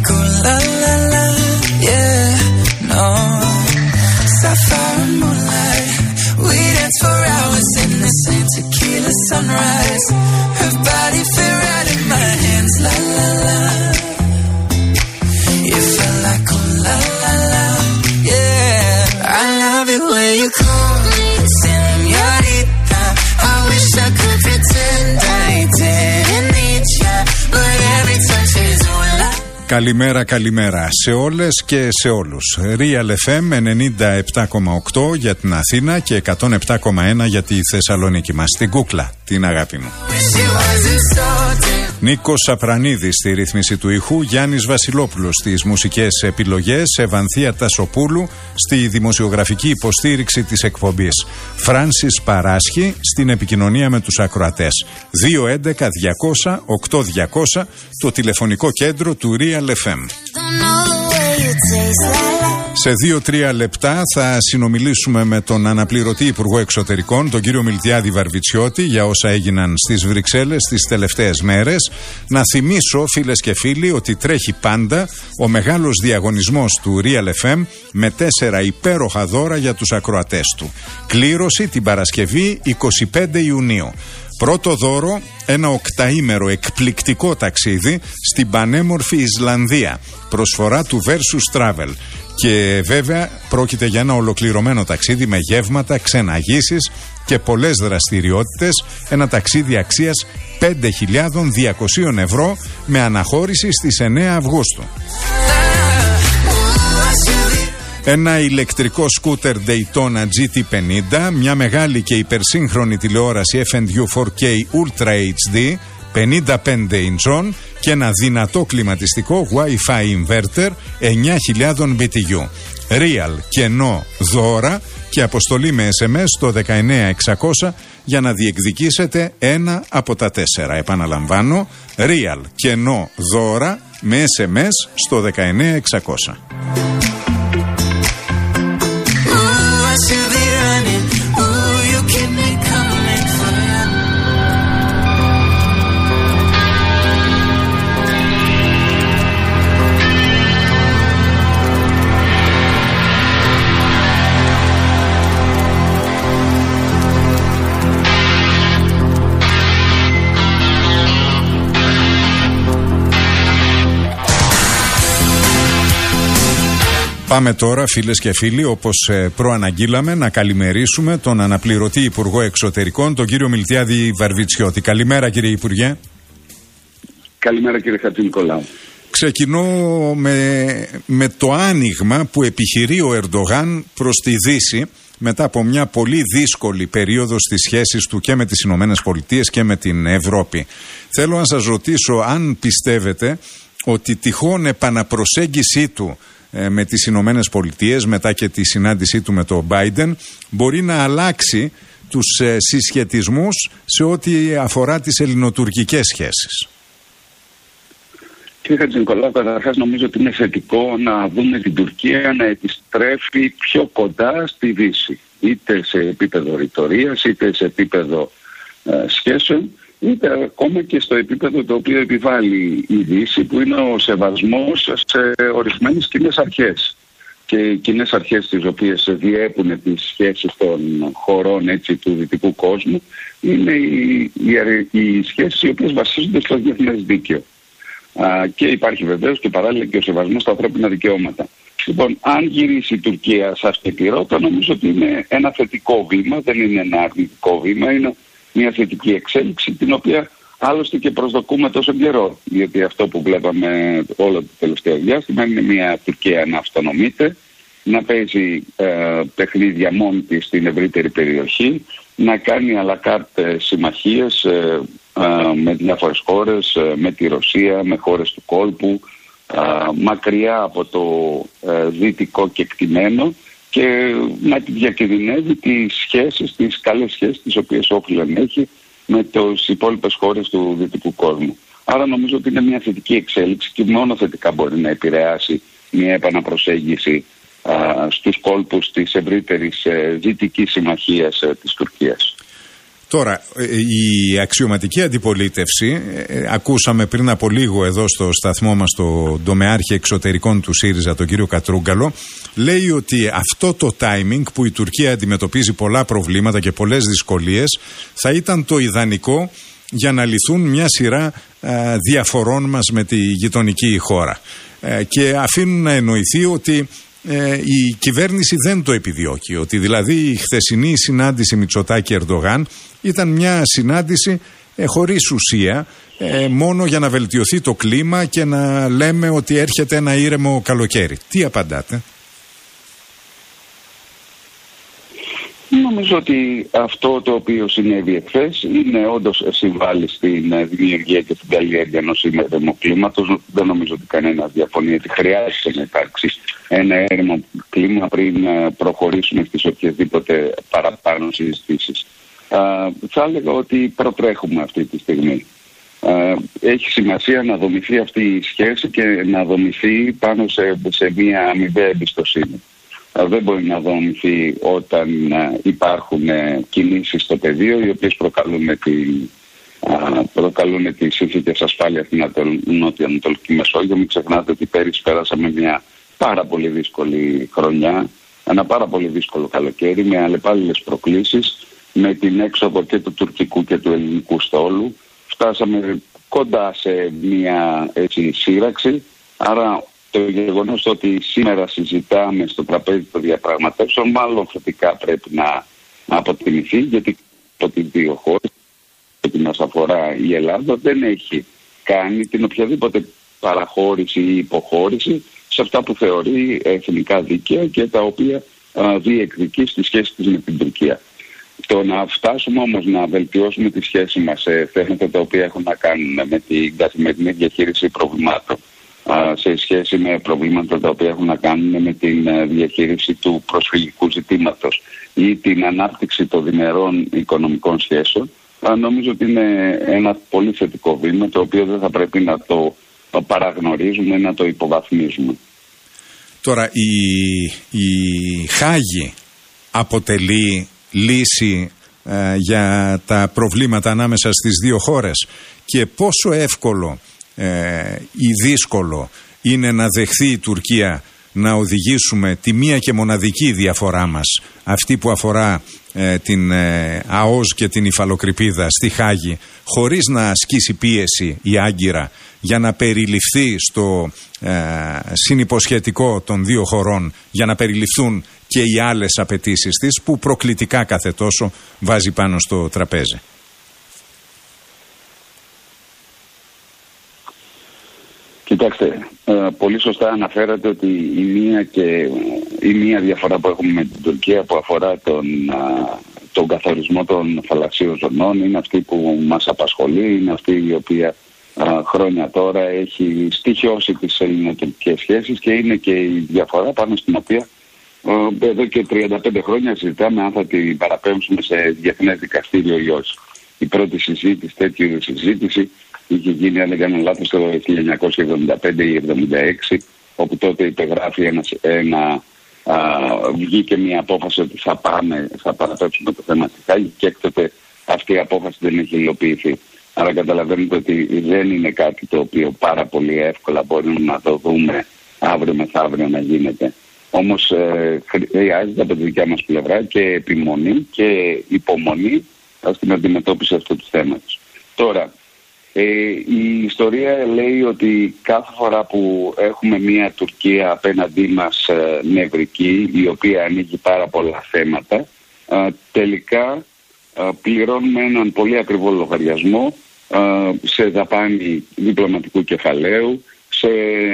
like ooh la la la, yeah, no. Sapphire and moonlight, we dance for hours in the same tequila sunrise. Her body fit right in my hands, la la la. You feel like ooh la la la, yeah. I love it when you call me señorita. I wish I could pretend I didn't need ya, but every touch is ooh la. Καλημέρα, καλημέρα σε όλες και σε όλους. Real FM 97,8 για την Αθήνα και 107,1 για τη Θεσσαλονίκη μας. Την κούκλα, την αγάπη μου. Νίκος Σαπρανίδης στη ρύθμιση του ήχου, Γιάννης Βασιλόπουλος στις μουσικές επιλογές, Ευανθία Τασοπούλου στη δημοσιογραφική υποστήριξη της εκπομπής, Φράνσις Παράσχη στην επικοινωνία με τους ακροατές. 211-200-8200 το τηλεφωνικό κέντρο του Real FM. Σε 2-3 λεπτά θα συνομιλήσουμε με τον αναπληρωτή Υπουργό Εξωτερικών, τον κύριο Μιλτιάδη Βαρβιτσιώτη, για όσα έγιναν στις Βρυξέλλες τις τελευταίες μέρες. Να θυμίσω, φίλες και φίλοι, ότι τρέχει πάντα ο μεγάλος διαγωνισμός του Real FM με 4 υπέροχα δώρα για τους ακροατές του. Κλήρωση την Παρασκευή 25 Ιουνίου. Πρώτο δώρο, ένα 8ήμερο εκπληκτικό ταξίδι στην πανέμορφη Ισλανδία. Προσφορά του Versus Travel. Και βέβαια πρόκειται για ένα ολοκληρωμένο ταξίδι με γεύματα, ξεναγήσεις και πολλές δραστηριότητες. Ένα ταξίδι αξίας 5.200 ευρώ με αναχώρηση στις 9 Αυγούστου. Ένα ηλεκτρικό σκούτερ Daytona GT50, μια μεγάλη και υπερσύγχρονη τηλεόραση F&U 4K Ultra HD 55 inch και ένα δυνατό κλιματιστικό Wi-Fi inverter 9.000 BTU. Real, κενό, δώρα και αποστολή με SMS στο 19600 για να διεκδικήσετε ένα από τα 4. Επαναλαμβάνω, Real, κενό, δώρα με SMS στο 19600. Πάμε τώρα, φίλες και φίλοι, όπως προαναγγείλαμε, να καλημερίσουμε τον αναπληρωτή Υπουργό Εξωτερικών, τον κύριο Μιλτιάδη Βαρβιτσιώτη. Καλημέρα, κύριε Υπουργέ. Καλημέρα, κύριε Χατζηνικολάου. Ξεκινώ με το άνοιγμα που επιχειρεί ο Ερντογάν προς τη Δύση μετά από μια πολύ δύσκολη περίοδο στις σχέσεις του και με τις Ηνωμένες Πολιτείες και με την Ευρώπη. Θέλω να σας ρωτήσω αν πιστεύετε ότι τυχόν επαναπροσέγγιση του με τις Ηνωμένες Πολιτείες μετά και τη συνάντησή του με τον Biden μπορεί να αλλάξει τους συσχετισμούς σε ό,τι αφορά τις ελληνοτουρκικές σχέσεις. Κύριε Χατζηνικολάου, καταρχάς νομίζω ότι είναι θετικό να δούμε την Τουρκία να επιστρέφει πιο κοντά στη Δύση, είτε σε επίπεδο ρητορίας, είτε σε επίπεδο σχέσεων, είτε ακόμα και στο επίπεδο το οποίο επιβάλλει η Δύση, που είναι ο σεβασμός σε ορισμένες κοινές αρχές. Και οι κοινές αρχές τις οποίες διέπουν τις σχέσεις των χωρών έτσι, του δυτικού κόσμου είναι οι σχέσεις οι οποίες βασίζονται στο διεθνές δίκαιο. Και υπάρχει βεβαίως και παράλληλα και ο σεβασμός στα ανθρώπινα δικαιώματα. Λοιπόν, αν γυρίσει η Τουρκία σε αυτή τη ρότα, νομίζω ότι είναι ένα θετικό βήμα, δεν είναι ένα αρνητικό βήμα, είναι μια θετική εξέλιξη, την οποία άλλωστε και προσδοκούμε τόσο καιρό. Γιατί αυτό που βλέπαμε όλο το τελευταίο διάστημα είναι μια Τουρκία να αυτονομείται, να παίζει παιχνίδια μόνη της στην ευρύτερη περιοχή, να κάνει à la carte συμμαχίες με διάφορες χώρες, με τη Ρωσία, με χώρες του κόλπου, μακριά από το δυτικό κεκτημένο, και να διακινδυνεύει τις σχέσεις, τις καλές σχέσεις τις οποίες όφιλε να έχει με τις υπόλοιπες χώρες του δυτικού κόσμου. Άρα νομίζω ότι είναι μια θετική εξέλιξη και μόνο θετικά μπορεί να επηρεάσει μια επαναπροσέγγιση στους κόλπους της ευρύτερης δυτικής συμμαχίας της Τουρκίας. Τώρα, η αξιωματική αντιπολίτευση, ακούσαμε πριν από λίγο εδώ στο σταθμό μας τον τομεάρχη εξωτερικών του ΣΥΡΙΖΑ, τον κύριο Κατρούγκαλο, λέει ότι αυτό το timing που η Τουρκία αντιμετωπίζει πολλά προβλήματα και πολλές δυσκολίες θα ήταν το ιδανικό για να λυθούν μια σειρά διαφορών μας με τη γειτονική χώρα. Και αφήνουν να εννοηθεί ότι η κυβέρνηση δεν το επιδιώκει, ότι δηλαδή η χθεσινή συνάντηση Μητσοτάκη-Ερντογάν ήταν μια συνάντηση χωρίς ουσία, μόνο για να βελτιωθεί το κλίμα και να λέμε ότι έρχεται ένα ήρεμο καλοκαίρι. Τι απαντάτε? Νομίζω ότι αυτό το οποίο συνέβη εχθές είναι όντως συμβάλλει στην δημιουργία και στην καλλιέργεια ενός ήρεμου κλίματος. Δεν νομίζω ότι κανένα διαφωνεί ότι χρειάζεται να υπάρξει ένα ήρεμο κλίμα πριν προχωρήσουμε στις οποιασδήποτε παραπάνω συζητήσεις. Θα έλεγα ότι προτρέχουμε αυτή τη στιγμή. Έχει σημασία να δομηθεί αυτή η σχέση και να δομηθεί πάνω σε μια αμοιβαία εμπιστοσύνη. Δεν μπορεί να δομηθεί όταν υπάρχουν κινήσεις στο πεδίο οι οποίες προκαλούν τις συνθήκες ασφάλειας στην νότιο-ανατολική Μεσόγειο. Μην ξεχνάτε ότι πέρυσι πέρασαμε μια πάρα πολύ δύσκολη χρονιά, ένα πάρα πολύ δύσκολο καλοκαίρι με αλλεπάλληλες προκλήσεις, με την έξοδο και του τουρκικού και του ελληνικού στόλου. Φτάσαμε κοντά σε μια σύραξη, άρα το γεγονός ότι σήμερα συζητάμε στο τραπέζι των διαπραγματεύσεων μάλλον θετικά πρέπει να αποτιμηθεί, γιατί από τις δύο χώρες που μας αφορά η Ελλάδα δεν έχει κάνει την οποιαδήποτε παραχώρηση ή υποχώρηση σε αυτά που θεωρεί εθνικά δίκαια και τα οποία διεκδικεί στη σχέση της με την Τουρκία. Το να φτάσουμε όμως να βελτιώσουμε τη σχέση μας σε θέματα τα οποία έχουν να κάνουν με την καθημερινή διαχείριση προβλημάτων, σε σχέση με προβλήματα τα οποία έχουν να κάνουν με την διαχείριση του προσφυγικού ζητήματος ή την ανάπτυξη των διμερών οικονομικών σχέσεων, νομίζω ότι είναι ένα πολύ θετικό βήμα το οποίο δεν θα πρέπει να το παραγνωρίζουμε, να το υποβαθμίζουμε. Τώρα η Χάγη αποτελεί λύση για τα προβλήματα ανάμεσα στις δύο χώρες, και πόσο εύκολο ή δύσκολο είναι να δεχθεί η Τουρκία να οδηγήσουμε τη μία και μοναδική διαφορά μας, αυτή που αφορά την ΑΟΣ και την υφαλοκρηπίδα στη Χάγη, χωρίς να ασκήσει πίεση η Άγκυρα για να περιληφθεί στο συνυποσχετικό των δύο χωρών, για να περιληφθούν και οι άλλες απαιτήσεις της που προκλητικά κάθε τόσο βάζει πάνω στο τραπέζι? Κοιτάξτε, πολύ σωστά αναφέρατε ότι η μία διαφορά που έχουμε με την Τουρκία που αφορά τον καθορισμό των θαλασσίων ζωνών είναι αυτή που μας απασχολεί, είναι αυτή η οποία χρόνια τώρα έχει στοιχειώσει τις ελληνοτουρκικές σχέσεις και είναι και η διαφορά πάνω στην οποία εδώ και 35 χρόνια συζητάμε αν θα την παραπέμψουμε σε διεθνές δικαστήριο ή όχι. Η πρώτη συζήτηση, τέτοιου είδους συζήτηση, είχε γίνει, αν δεν κάνω λάθος, το 1975 ή 1976, όπου τότε υπεγράφει βγήκε μια απόφαση ότι θα παραπέψουμε το θέμα της Χάγης και έκτοτε αυτή η απόφαση δεν έχει υλοποιηθεί. Άρα καταλαβαίνετε ότι δεν είναι κάτι το οποίο πάρα πολύ εύκολα μπορούμε να το δούμε αύριο μεθαύριο να γίνεται. Όμως χρειάζεται από τη δικιά μας πλευρά και επιμονή και υπομονή στην αντιμετώπιση αυτού του θέματος. Τώρα, η ιστορία λέει ότι κάθε φορά που έχουμε μια Τουρκία απέναντί μας νευρική, η οποία ανοίγει πάρα πολλά θέματα, τελικά πληρώνουμε έναν πολύ ακριβό λογαριασμό σε δαπάνη διπλωματικού κεφαλαίου, σε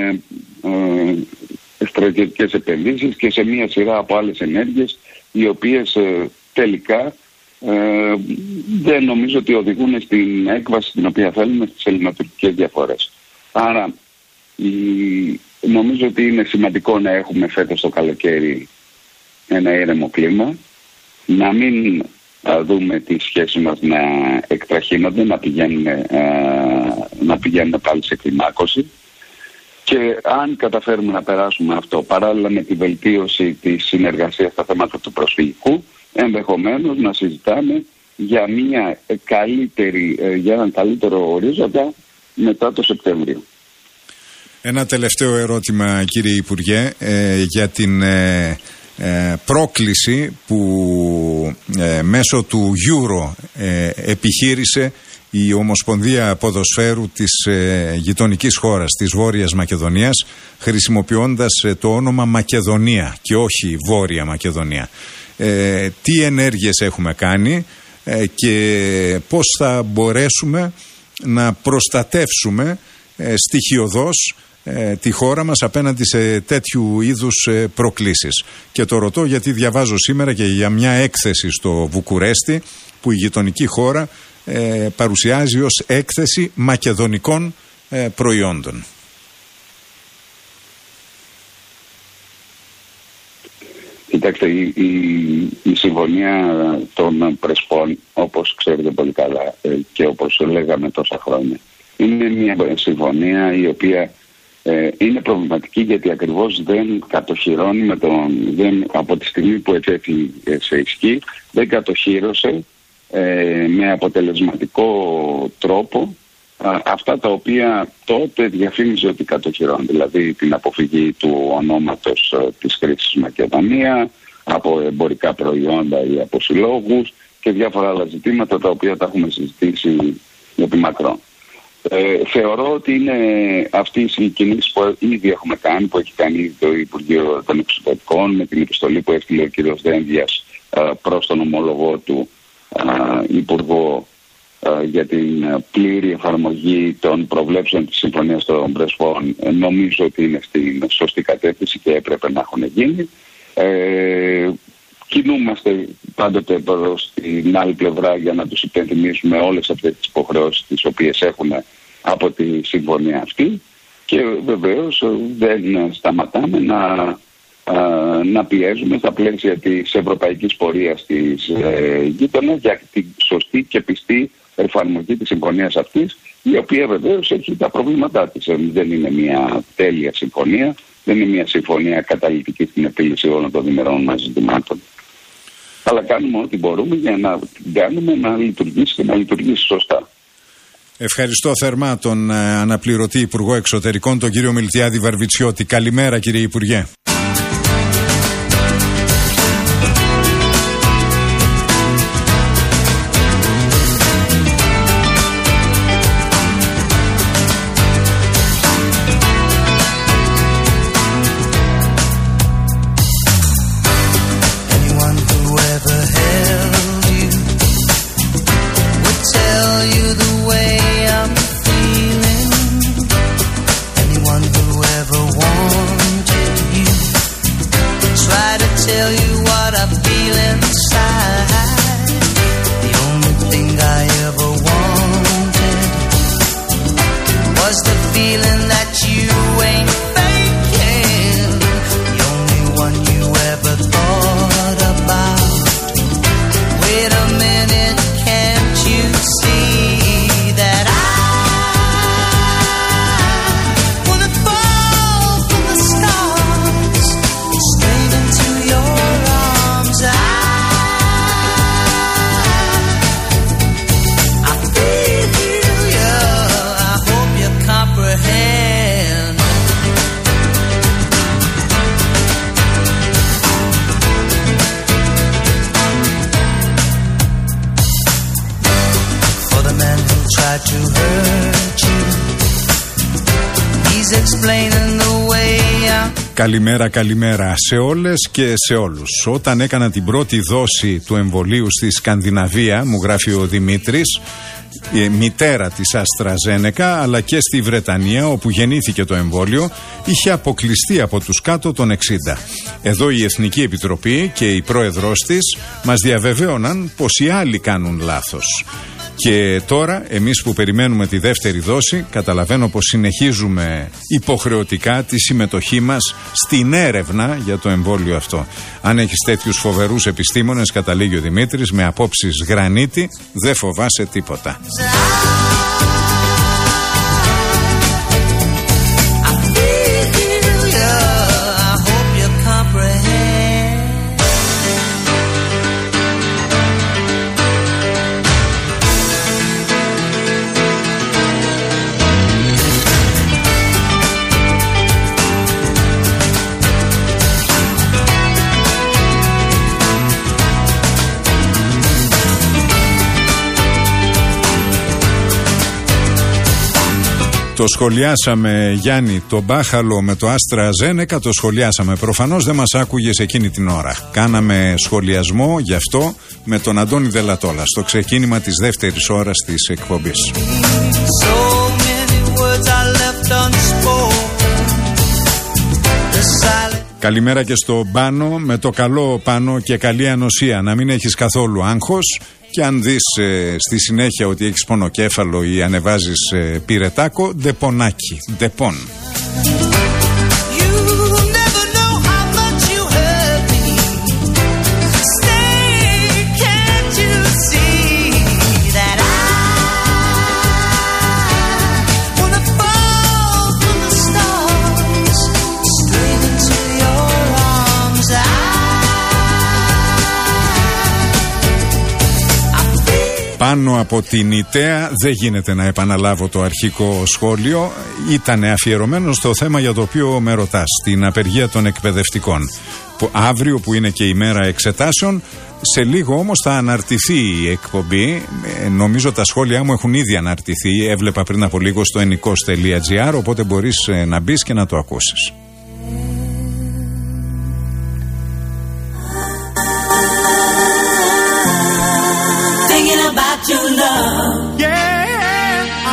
στρατιωτικές επενδύσεις και σε μια σειρά από άλλες ενέργειες, οι οποίες τελικά δεν νομίζω ότι οδηγούν στην έκβαση την οποία θέλουμε στις ελληνοτουρκικές διαφορές. Άρα νομίζω ότι είναι σημαντικό να έχουμε φέτος το καλοκαίρι ένα ήρεμο κλίμα, να μην δούμε τις σχέσεις μας να εκτραχύνονται, να πηγαίνουν πάλι σε κλιμάκωση, και αν καταφέρουμε να περάσουμε αυτό παράλληλα με τη βελτίωση της συνεργασίας στα θέματα του προσφυγικού, ενδεχομένως να συζητάμε για έναν καλύτερο ορίζοντα μετά το Σεπτέμβριο. Ένα τελευταίο ερώτημα, κύριε Υπουργέ, για την πρόκληση που μέσω του Euro επιχείρησε η Ομοσπονδία Ποδοσφαίρου της γειτονικής χώρας, της Βόρειας Μακεδονίας, χρησιμοποιώντας το όνομα Μακεδονία και όχι Βόρεια Μακεδονία. Τι ενέργειες έχουμε κάνει και πώς θα μπορέσουμε να προστατεύσουμε στοιχειωδώς τη χώρα μας απέναντι σε τέτοιου είδους προκλήσεις. Και το ρωτώ γιατί διαβάζω σήμερα και για μια έκθεση στο Βουκουρέστι που η γειτονική χώρα παρουσιάζει ως έκθεση μακεδονικών προϊόντων. Κοιτάξτε, η συμφωνία των Πρεσπών, όπως ξέρετε πολύ καλά και όπως λέγαμε τόσα χρόνια, είναι μια συμφωνία η οποία είναι προβληματική γιατί ακριβώς δεν κατοχυρώνει από τη στιγμή που ετέθη σε ισχύ, δεν κατοχύρωσε με αποτελεσματικό τρόπο αυτά τα οποία τότε διαφήμιζε ότι κατοχυρώνει, δηλαδή την αποφυγή του ονόματος της χρήσης Μακεδονία από εμπορικά προϊόντα ή από συλλόγους και διάφορα άλλα ζητήματα τα οποία τα έχουμε συζητήσει επί μακρόν. Θεωρώ ότι είναι αυτή η κινήση που ήδη έχουμε κάνει, που έχει κάνει το Υπουργείο των Εξωτερικών με την επιστολή που έστειλε ο κ. Δένδιας προς τον ομολογό του Υπουργό για την πλήρη εφαρμογή των προβλέψεων της Συμφωνίας των Πρεσπών. Νομίζω ότι είναι στην σωστή κατεύθυνση και έπρεπε να έχουν γίνει. Κινούμαστε πάντοτε προς την άλλη πλευρά για να τους υπενθυμίσουμε όλες αυτές τις υποχρεώσεις τις οποίες έχουν από τη συμφωνία αυτή και βεβαίως δεν σταματάμε να πιέζουμε στα πλαίσια της ευρωπαϊκής πορείας της γείτονα για την σωστή και πιστή εφαρμογή της συμφωνίας αυτής, η οποία βεβαίως έχει τα προβλήματά της. Δεν είναι μια τέλεια συμφωνία, δεν είναι μια συμφωνία καταλυτική στην επίλυση όλων των διμερών μας ζητημάτων. Αλλά κάνουμε ό,τι μπορούμε για να την κάνουμε να λειτουργήσει και να λειτουργήσει σωστά. Ευχαριστώ θερμά τον αναπληρωτή Υπουργό Εξωτερικών, τον κύριο Μιλτιάδη Βαρβιτσιώτη. Καλημέρα, κύριε Υπουργέ. Καλημέρα σε όλες και σε όλους. Όταν έκανα την πρώτη δόση του εμβολίου στη Σκανδιναβία, μου γράφει ο Δημήτρης, μητέρα της AstraZeneca, αλλά και στη Βρετανία όπου γεννήθηκε το εμβόλιο, είχε αποκλειστεί από τους κάτω των 60. Εδώ η Εθνική Επιτροπή και η πρόεδρος της μας διαβεβαίωναν πως οι άλλοι κάνουν λάθος. Και τώρα εμείς που περιμένουμε τη δεύτερη δόση, καταλαβαίνω πως συνεχίζουμε υποχρεωτικά τη συμμετοχή μας στην έρευνα για το εμβόλιο αυτό. Αν έχεις τέτοιους φοβερούς επιστήμονες, καταλήγει ο Δημήτρης, με απόψεις γρανίτη, δεν φοβάσαι τίποτα. Το σχολιάσαμε, Γιάννη, το μπάχαλο με το Άστρα Ζένεκα, το σχολιάσαμε. Προφανώς δεν μας άκουγες εκείνη την ώρα. Κάναμε σχολιασμό γι' αυτό με τον Αντώνη Δελατόλα στο ξεκίνημα της δεύτερης ώρας της εκπομπής. Καλημέρα και στο Πάνο, με το καλό Πάνο και καλή ανοσία. Να μην έχεις καθόλου άγχος και αν δεις στη συνέχεια ότι έχεις πονοκέφαλο ή ανεβάζεις πυρετάκο, ντεπονάκι, ντεπών. Πάνω από την ΙΤΕΑ δεν γίνεται να επαναλάβω το αρχικό σχόλιο. Ήταν αφιερωμένο στο θέμα για το οποίο με ρωτάς, την απεργία των εκπαιδευτικών. Αύριο που είναι και η μέρα εξετάσεων, σε λίγο όμως θα αναρτηθεί η εκπομπή. Νομίζω τα σχόλιά μου έχουν ήδη αναρτηθεί. Έβλεπα πριν από λίγο στο ennikos.gr, οπότε μπορείς να μπεις και να το ακούσεις. Your love. Yeah,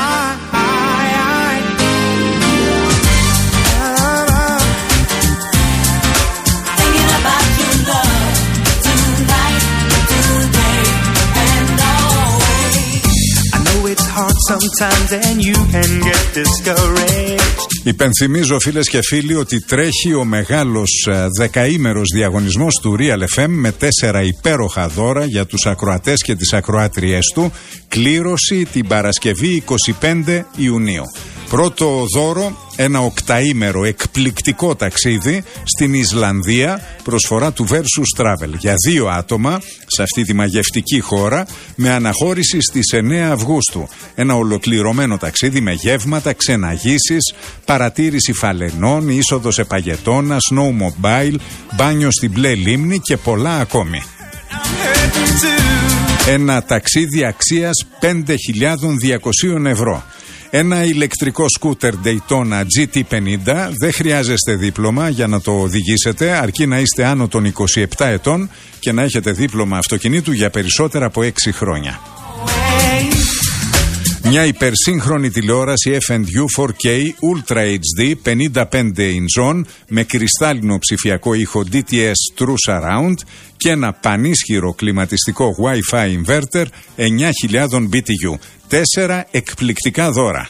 thinking about your love tonight, today, and always. I know it's hard sometimes and you can get discouraged. Υπενθυμίζω, φίλες και φίλοι, ότι τρέχει ο μεγάλος δεκαήμερος διαγωνισμός του Real FM με 4 υπέροχα δώρα για τους ακροατές και τις ακροάτριές του. Κλήρωση την Παρασκευή 25 Ιουνίου. Πρώτο δώρο, ένα οκταήμερο εκπληκτικό ταξίδι στην Ισλανδία, προσφορά του Versus Travel για 2 άτομα σε αυτή τη μαγευτική χώρα, με αναχώρηση στις 9 Αυγούστου. Ένα ολοκληρωμένο ταξίδι με γεύματα, ξεναγήσεις, παρατήρηση φαλενών, είσοδο σε παγετώνα, snowmobile, μπάνιο στην μπλε λίμνη και πολλά ακόμη. Ένα ταξίδι αξίας 5.200 ευρώ. Ένα ηλεκτρικό σκούτερ Daytona GT50, δεν χρειάζεστε δίπλωμα για να το οδηγήσετε, αρκεί να είστε άνω των 27 ετών και να έχετε δίπλωμα αυτοκινήτου για περισσότερα από 6 χρόνια. Μια υπερσύγχρονη τηλεόραση F&U 4K Ultra HD 55 inch με κρυστάλλινο ψηφιακό ήχο DTS True Surround και ένα πανίσχυρο κλιματιστικό Wi-Fi inverter 9.000 BTU. 4 εκπληκτικά δώρα.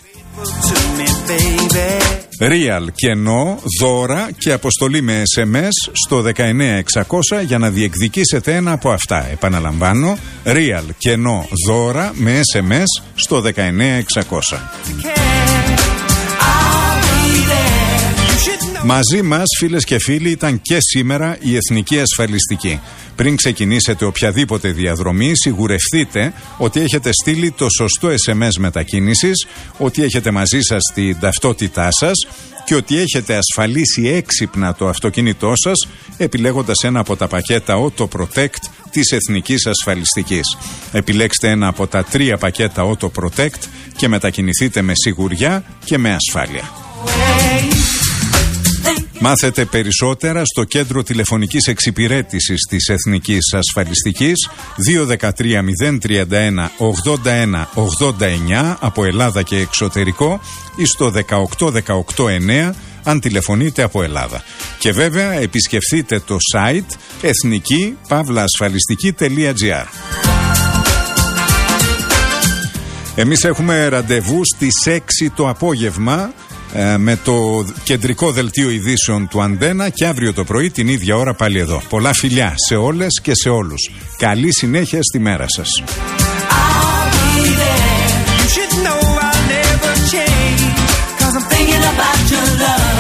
Real κενό, δώρα και αποστολή με SMS στο 19600 για να διεκδικήσετε ένα από αυτά. Επαναλαμβάνω, Real κενό, δώρα με SMS στο 19600. Μαζί μας, φίλες και φίλοι, ήταν και σήμερα η Εθνική Ασφαλιστική. Πριν ξεκινήσετε οποιαδήποτε διαδρομή, σιγουρευτείτε ότι έχετε στείλει το σωστό SMS μετακίνησης, ότι έχετε μαζί σας την ταυτότητά σας και ότι έχετε ασφαλίσει έξυπνα το αυτοκίνητό σας, επιλέγοντας ένα από τα πακέτα Auto Protect της Εθνικής Ασφαλιστικής. Επιλέξτε ένα από τα 3 πακέτα Auto Protect και μετακινηθείτε με σιγουριά και με ασφάλεια. Μάθετε περισσότερα στο κέντρο τηλεφωνικής εξυπηρέτησης της Εθνικής Ασφαλιστικής 213-031-81-89 από Ελλάδα και εξωτερικό ή στο 18189 αν τηλεφωνείτε από Ελλάδα. Και βέβαια επισκεφτείτε το site εθνική-ασφαλιστική.gr. Εμείς έχουμε ραντεβού στις 6 το απόγευμα με το κεντρικό δελτίο ειδήσεων του Αντένα και αύριο το πρωί την ίδια ώρα πάλι εδώ. Πολλά φιλιά σε όλες και σε όλους. Καλή συνέχεια στη μέρα σας. You should know I'll never change, 'cause I'm thinking about your love.